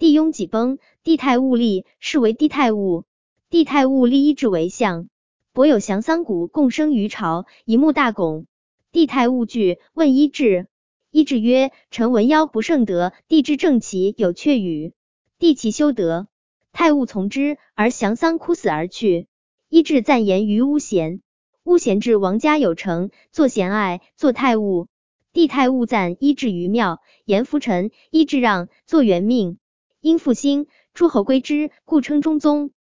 帝雍己崩，帝太戊立，是为帝太戊。帝太戊立一至为相，伯有降桑谷共生于朝，一目大拱。帝太戊惧，问医治。医治曰：臣闻妖不胜得，帝之正其有阙语。帝其修德，太戊从之，而降桑枯死而去。医治赞言于巫咸。巫咸至王家有成，作贤爱，作太戊。帝太戊赞医治于庙，言夫臣，医治让，作元命。因复兴，诸侯归之，故称中宗。